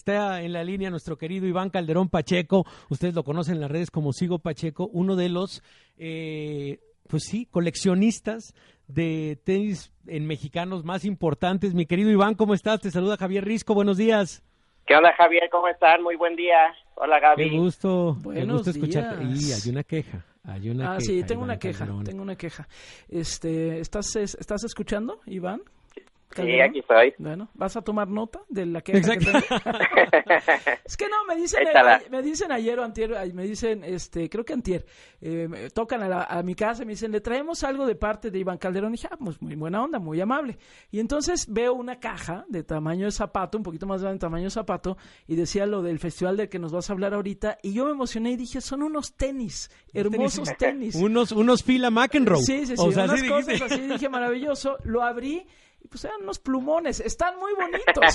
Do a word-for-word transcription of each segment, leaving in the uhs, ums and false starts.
está en la línea nuestro querido Iván Calderón Pacheco. Ustedes lo conocen en las redes como Sigo Pacheco, uno de los, eh, pues sí, coleccionistas de tenis en mexicanos más importantes. Mi querido Iván, ¿cómo estás? Te saluda Javier Risco, buenos días. ¿Qué onda, Javier? ¿Cómo están? Muy buen día. Hola, Gaby. Qué gusto, Buenos qué gusto escucharte. días. Y hay una queja, hay una ah, queja. sí, tengo Iván una queja, Calderón. tengo una queja. Este, ¿estás, ¿estás escuchando, Iván? ¿Calderón? Sí, aquí estoy. Bueno, ¿vas a tomar nota de la queja Exacto. que tengo? Es que no, me dicen, Échala. me dicen ayer o antier, me dicen, este, creo que antier, eh, me tocan a, la, a mi casa y me dicen, le traemos algo de parte de Iván Calderón. Y dije, ah, pues muy buena onda, muy amable. Y entonces veo una caja de tamaño de zapato, un poquito más grande de tamaño de zapato, y decía lo del festival del que nos vas a hablar ahorita, y yo me emocioné y dije, son unos tenis, hermosos tenis. Unos, unos Fila McEnroe. Sí, sí, sí, o sea, unas sí cosas dijiste. así, dije, maravilloso, lo abrí, y pues eran unos plumones, están muy bonitos.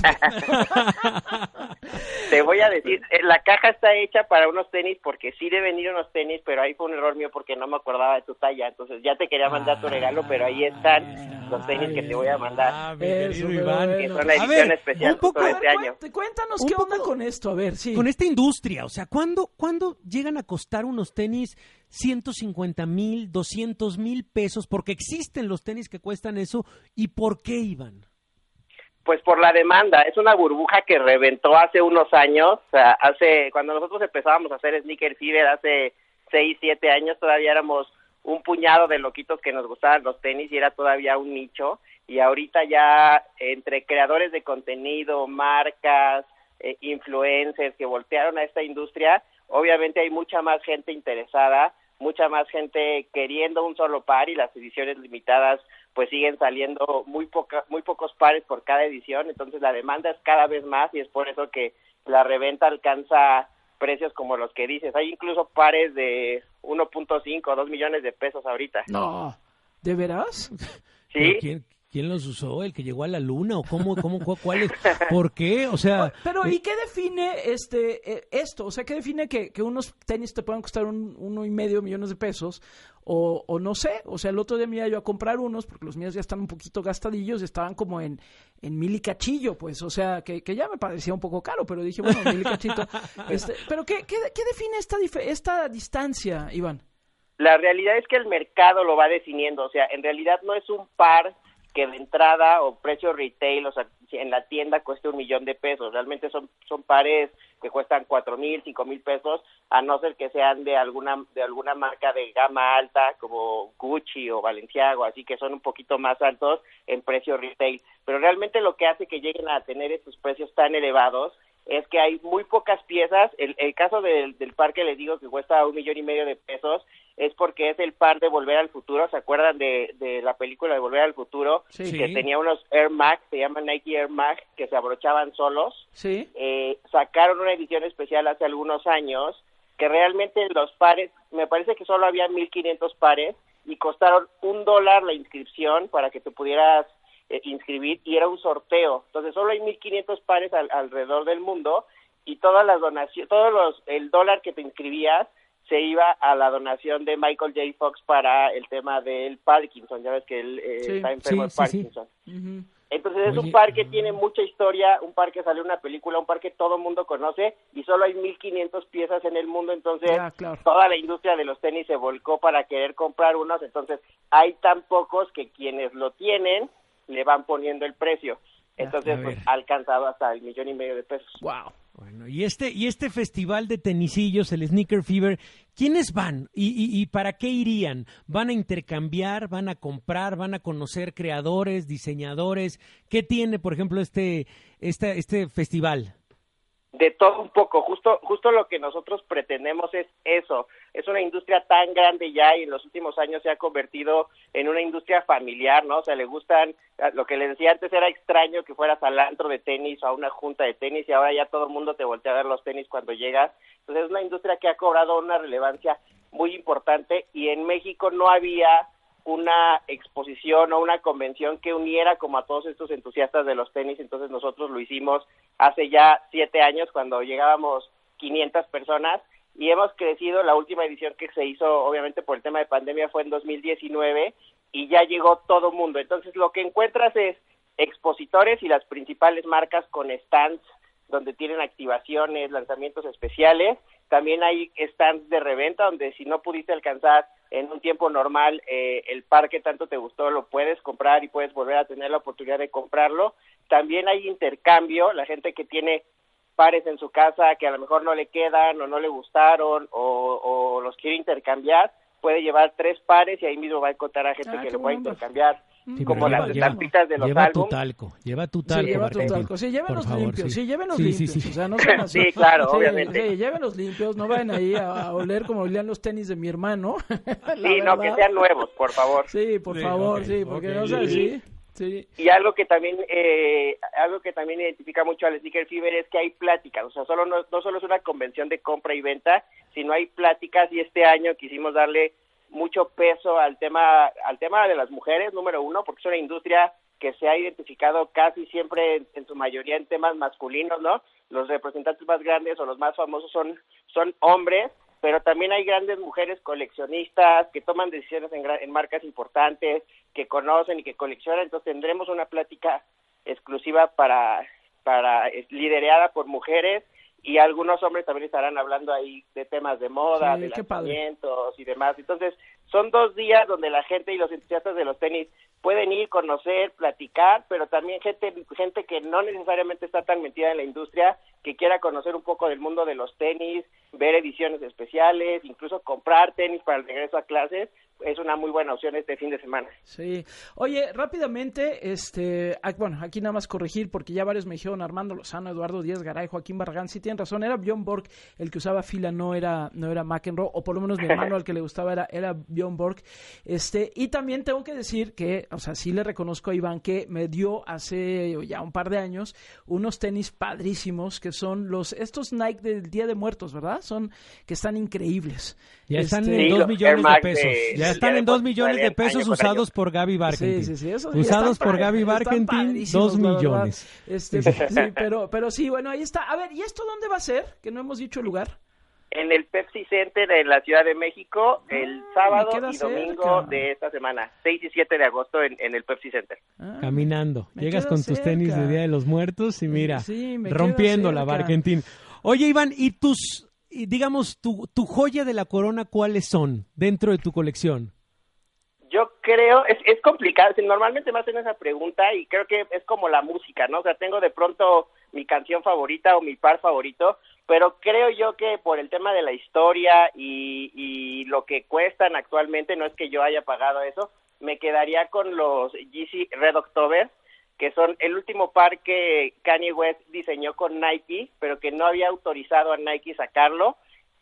Te voy a decir, la caja está hecha para unos tenis porque sí deben ir unos tenis, pero ahí fue un error mío porque no me acordaba de tu talla, entonces ya te quería mandar tu regalo, pero ahí están los tenis que te voy a mandar. Ah, mi Eso, querido pero Iván. bueno. Que son la A edición ver, especial un poco- justo de A este ver, año. cuént- cuéntanos Un qué onda poco- con esto, a ver, sí. Con esta industria, o sea, ¿cuándo, ¿cuándo llegan a costar unos tenis ciento cincuenta mil, doscientos mil pesos? Porque existen los tenis que cuestan eso. ¿Y por qué, Iván? Pues por la demanda, es una burbuja que reventó hace unos años, o sea, hace, cuando nosotros empezábamos a hacer Sneaker Fever hace seis, siete años, todavía éramos un puñado de loquitos que nos gustaban los tenis y era todavía un nicho, y ahorita ya entre creadores de contenido, marcas, eh, influencers que voltearon a esta industria, obviamente hay mucha más gente interesada, mucha más gente queriendo un solo par y las ediciones limitadas pues siguen saliendo muy poca, muy pocos pares por cada edición, entonces la demanda es cada vez más y es por eso que la reventa alcanza precios como los que dices. Hay incluso pares de uno punto cinco o dos millones de pesos ahorita. No, ¿de veras? ¿Pero ¿Sí? quién, quién los usó? ¿El que llegó a la luna? ¿O cómo, cómo, cu- cuál es? ¿Por qué? O sea... Pero, eh, ¿y qué define este eh, esto? O sea, ¿qué define que, que unos tenis te puedan costar un, uno y medio millones de pesos? O, o no sé, o sea, el otro día me iba yo a comprar unos, porque los míos ya están un poquito gastadillos, estaban como en, en mil y cachillo, pues, o sea, que, que ya me parecía un poco caro, pero dije, bueno, mil y cachito. Este, pero, ¿qué, qué, qué define esta, dif- esta distancia, Iván? La realidad es que el mercado lo va definiendo, o sea, en realidad no es un par que de entrada o precio retail, o sea, si en la tienda cueste un millón de pesos, realmente son son pares que cuestan cuatro mil, cinco mil pesos, a no ser que sean de alguna de alguna marca de gama alta como Gucci o Balenciaga, así que son un poquito más altos en precio retail, pero realmente lo que hace que lleguen a tener estos precios tan elevados es que hay muy pocas piezas. El, el caso del, del par que les digo que cuesta un millón y medio de pesos es porque es el par de Volver al Futuro. ¿Se acuerdan de, de la película de Volver al Futuro? Sí. Que tenía unos Air Max, se llaman Nike Air Max, que se abrochaban solos. Sí. Eh, sacaron una edición especial hace algunos años que realmente los pares, me parece que solo había mil quinientos pares y costaron un dólar la inscripción para que te pudieras Eh, inscribir, y era un sorteo. Entonces solo hay mil quinientos pares al, alrededor del mundo y todas las donaciones, todos los, el dólar que te inscribías se iba a la donación de Michael J. Fox para el tema del Parkinson. Ya ves que él eh, Sí, está enfermo sí, de sí, Parkinson. Sí. Uh-huh. Entonces es Oye, un par que tiene mucha historia, un par que salió en una película, un par que todo el mundo conoce y solo hay mil quinientas piezas en el mundo, entonces Ya, claro. toda la industria de los tenis se volcó para querer comprar unos, entonces hay tan pocos que quienes lo tienen le van poniendo el precio. Entonces, a pues ver. ha alcanzado hasta el millón y medio de pesos. Wow. Bueno, y este, y este festival de tenisillos, el Sneaker Fever, ¿quiénes van? ¿Y, y, y para qué irían? ¿Van a intercambiar? ¿Van a comprar? ¿Van a conocer creadores, diseñadores? ¿Qué tiene, por ejemplo, este, este, este festival? De todo un poco, justo justo lo que nosotros pretendemos es eso. Es una industria tan grande ya y en los últimos años se ha convertido en una industria familiar, ¿no? O sea, le gustan, lo que les decía antes era extraño que fueras al antro de tenis o a una junta de tenis y ahora ya todo el mundo te voltea a ver los tenis cuando llegas. Entonces es una industria que ha cobrado una relevancia muy importante y en México no había una exposición o una convención que uniera como a todos estos entusiastas de los tenis, entonces nosotros lo hicimos hace ya siete años cuando llegábamos quinientas personas y hemos crecido. La última edición que se hizo obviamente por el tema de pandemia fue en dos mil diecinueve y ya llegó todo mundo, entonces lo que encuentras es expositores y las principales marcas con stands donde tienen activaciones, lanzamientos especiales. También hay stands de reventa donde si no pudiste alcanzar en un tiempo normal eh, el par que tanto te gustó, lo puedes comprar y puedes volver a tener la oportunidad de comprarlo. También hay intercambio, la gente que tiene pares en su casa que a lo mejor no le quedan o no le gustaron o, o los quiere intercambiar, puede llevar tres pares y ahí mismo va a encontrar a gente ah, que lo pueda bueno. intercambiar. Sí, como lleva, las lleva, estampitas de los lleva álbumes. tu talco, lleva tu talco. Sí, lleva tu Barkentin, talco. Sí, llévenos por favor, limpios, sí, sí, llévenos sí, limpios. sí, sí. O sea, no sean así. Sí, claro, sí, obviamente. Sí, llévenos limpios, no vayan ahí a, a oler como olían los tenis de mi hermano. Sí, no, que sean nuevos, por favor. Sí, por Sí, favor, okay, sí, porque okay. no sé, sí. Sí. Y algo que también eh, algo que también identifica mucho al Sneaker Fever es que hay pláticas, o sea, solo no, no solo es una convención de compra y venta, sino hay pláticas y este año quisimos darle mucho peso al tema al tema de las mujeres, número uno, porque es una industria que se ha identificado casi siempre en, en su mayoría en temas masculinos, ¿no? Los representantes más grandes o los más famosos son son hombres, pero también hay grandes mujeres coleccionistas que toman decisiones en, en marcas importantes, que conocen y que coleccionan. Entonces tendremos una plática exclusiva para, para liderada por mujeres y algunos hombres también estarán hablando ahí de temas de moda, Sí, de qué padre. lanzamientos y demás. Entonces son dos días donde la gente y los entusiastas de los tenis pueden ir, conocer, platicar, pero también gente gente que no necesariamente está tan metida en la industria, que quiera conocer un poco del mundo de los tenis, ver ediciones especiales, incluso comprar tenis para el regreso a clases, es una muy buena opción este fin de semana. Sí. Oye, rápidamente, este, ah, bueno, aquí nada más corregir, porque ya varios me dijeron, Armando Lozano, Eduardo Díaz Garay, Joaquín Barragán, sí tienen razón, era Björn Borg el que usaba fila, no era no era McEnroe, o por lo menos mi hermano al que le gustaba era, era Björn Borg. Este, y también tengo que decir que, o sea, sí le reconozco a Iván que me dio hace ya un par de años unos tenis padrísimos, que son los, estos Nike del Día de Muertos, ¿verdad? Son, que están increíbles. Ya están Este, en Sí, dos los millones Air de Max pesos. de- Ya del están Día en de dos Muertos millones de año con pesos año. usados por Gaby Barkentin. Sí, sí, sí, esos Usados están por Gaby padres, están Barkentin, padrísimos, dos la verdad. millones. Este, sí, pero, pero sí, bueno, ahí está. A ver, ¿y esto dónde va a ser? Que no hemos dicho el lugar. En el Pepsi Center en la Ciudad de México, el Ah, sábado me queda y domingo cerca. de esta semana, seis y siete de agosto en, en el Pepsi Center. Ah, Caminando. me Llegas queda con tus tenis cerca. de Día de los Muertos y mira, Sí, me queda rompiendo la cerca. Barkentin. Oye, Iván, ¿y tus, y digamos, tu, tu joya de la corona cuáles son dentro de tu colección? Yo creo, es, es complicado, si normalmente me hacen esa pregunta y creo que es como la música, ¿no? O sea, tengo de pronto mi canción favorita o mi par favorito, pero creo yo que por el tema de la historia y, y lo que cuestan actualmente, no es que yo haya pagado eso, me quedaría con los Yeezy Red October, que son el último par que Kanye West diseñó con Nike, pero que no había autorizado a Nike sacarlo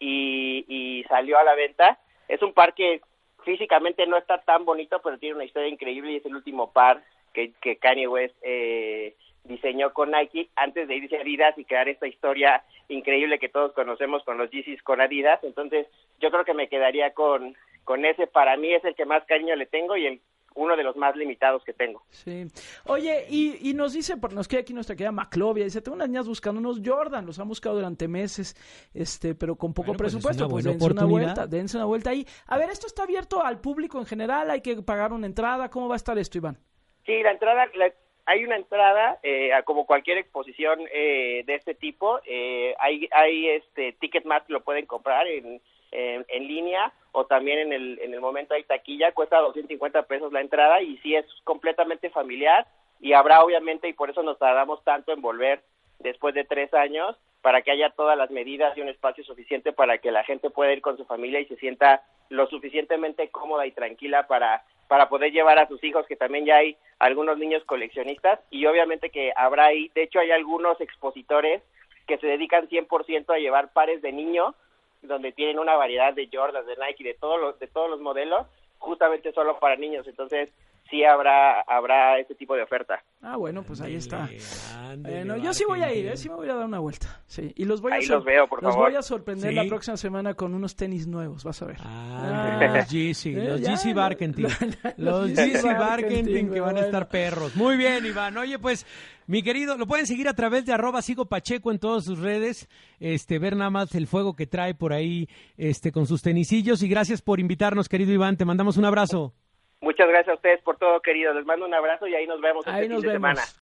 y, y salió a la venta. Es un par que físicamente no está tan bonito, pero tiene una historia increíble y es el último par que, que Kanye West eh, diseñó con Nike antes de irse a Adidas y crear esta historia increíble que todos conocemos con los Yeezys con Adidas. Entonces yo creo que me quedaría con, con ese. Para mí es el que más cariño le tengo y el uno de los más limitados que tengo. Sí. Oye, y, y nos dice, porque nos queda aquí nuestra querida Maclovia, dice, tengo unas niñas buscando unos Jordan, los han buscado durante meses, este, pero con poco Bueno, pues es presupuesto, una pues buena dense una oportunidad. vuelta, dense una vuelta ahí. A ver, ¿esto está abierto al público en general? ¿Hay que pagar una entrada? ¿Cómo va a estar esto, Iván? Sí, la entrada, la- hay una entrada, eh, a como cualquier exposición eh, de este tipo, eh, hay, hay este Ticketmaster, lo pueden comprar en, en, en línea o también en el, en el momento hay taquilla, cuesta doscientos cincuenta pesos la entrada y sí es completamente familiar y habrá obviamente, y por eso nos tardamos tanto en volver después de tres años, para que haya todas las medidas y un espacio suficiente para que la gente pueda ir con su familia y se sienta lo suficientemente cómoda y tranquila para, para poder llevar a sus hijos, que también ya hay algunos niños coleccionistas, y obviamente que habrá ahí, de hecho hay algunos expositores que se dedican cien por ciento a llevar pares de niños, donde tienen una variedad de Jordans, de Nike, de todos los, de todos los modelos, justamente solo para niños. Entonces sí habrá habrá ese tipo de oferta. Ah, bueno, pues ahí está. Ándele, Bueno, yo sí voy a ir, Barkentin. ¿eh? Sí me voy a dar una vuelta. Sí, y los voy a Ahí sor- los veo, por los favor. voy a sorprender Sí. la próxima semana con unos tenis nuevos, vas a ver. Ah, Ah. los Yeezy, Eh, los ya, Yeezy lo- Barkentin. lo- Los los Yeezy Yeezy Barkentin Barkentin, que van a bueno. estar perros. Muy bien, Iván. Oye, pues, mi querido, lo pueden seguir a través de arroba sigo Pacheco en todas sus redes, este, ver nada más el fuego que trae por ahí, este, con sus tenisillos. Y gracias por invitarnos, querido Iván. Te mandamos un abrazo. Muchas gracias a ustedes por todo, queridos. Les mando un abrazo y ahí nos vemos Ahí este nos fin de vemos. semana.